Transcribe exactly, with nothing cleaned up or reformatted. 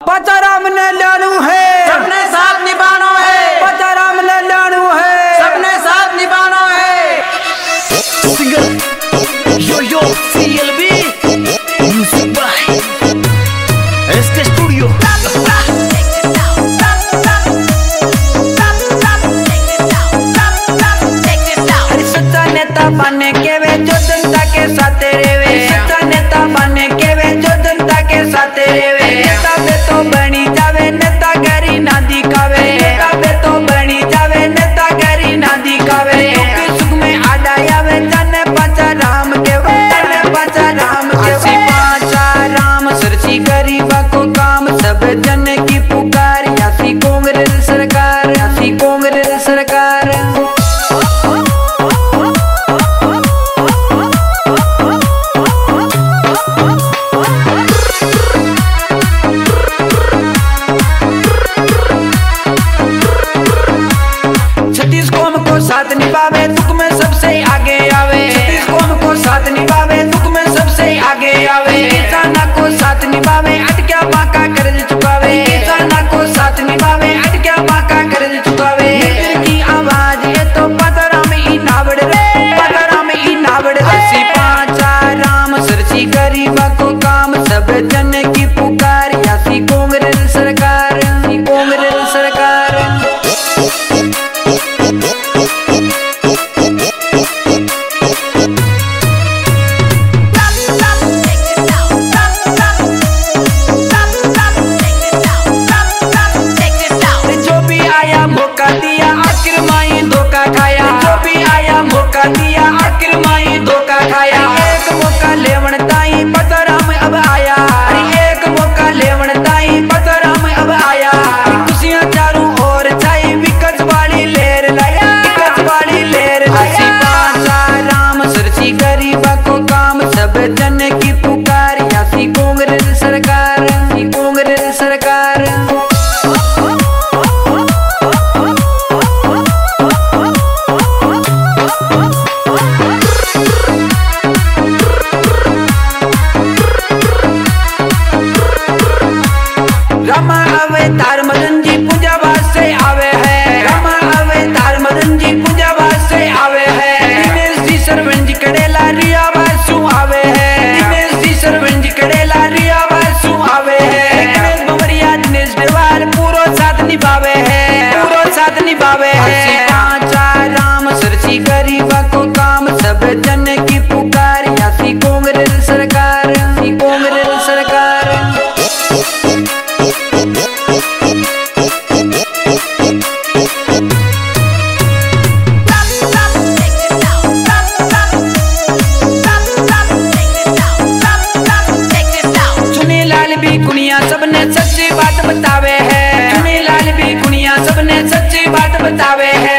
पताराम ने लानू है, सबने साथ निभाना है। पताराम ने लानू है, सबने साथ निभाना है। Singer yo yo CLB music by SK studio. अरे सच्चा नेता बने के वे जो जनता के साथ रेवे, सच्चा नेता बने के वे जो जनता के साथ रेवे। नेता पे तो बनी जावे नेता गरी ना दिखावे, नेता पे तो बनी जावे नेता गरी ना दिखावे। दुख सुख में आड़ा आवे जाने पाचा राम के वे, जाने पाचा राम के वे। पाचा राम सरसी गरीबा को काम, सब जन की पुकार। यासी कांग्रेस सरकार, यासी कांग्रेस सरकार। छत्तीस कौम को साथ निभावे, दुख में सबसे आगे आवे। छत्तीस कौम को साथ निभावे, दुख में सबसे आगे आवे। किसाना को साथ निभावे, अटक्या बाका कर्ज चुकावे। किसाना को साथ निभावे, अटक्या बाका कर्ज चुकावे। दिल की आवाज ये तो पताराम ही नावड़ रे, पताराम ही नावड़ रे। ऐसी पांचा राम सरसी गरीबा को काम, सब जन की पुकार। यासी कांग्रेस सरकार, कांग्रेस सरकार। मौका दिया आखिर माई धोखा खाया, जो भी आया मौका दिया आखिर माई धोखा खाया। एक मौका लेवन ताई पताराम अब आया, एक मौका लेवन ताई पताराम अब आया। खुशियां चारों ओर छाई, विकास वाली लहर लाया, विकास वाली लहर लाया। पांचा राम सरसी गरीबा को काम, सब जन की पुकार। यासी कांग्रेस सरकार, कांग्रेस सरकार। रामा अवतार मदन जी पूजा वास्ते आवे है, रामा अवतार मदन जी पूजा वास्ते आवे है। दिनेश जी सरवंज कड़ेला रिया वासु आवे है, दिनेश जी सरवंज कड़ेला रिया वासु आवे है। गणेश बमरिया दिनेश देवाल पूरो साथ निभावे है, पूरो साथ निभावे है। पांचा राम सरसी गरीबा को काम, सब जन की पुकार। यासी कांग्रेस सरकार, कांग्रेस सरकार। कुनिया सबने सच्ची बात बतावे है, चुनी लाल भी कुनिया सबने सच्ची बात बतावे है।